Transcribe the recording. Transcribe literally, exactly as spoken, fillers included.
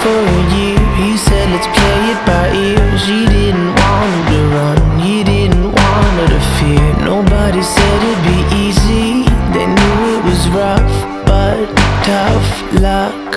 for a year. He said let's play it by ear. She didn't want him to run, he didn't want her to fear. Nobody said it'd be easy, they knew it was rough, but tough luck.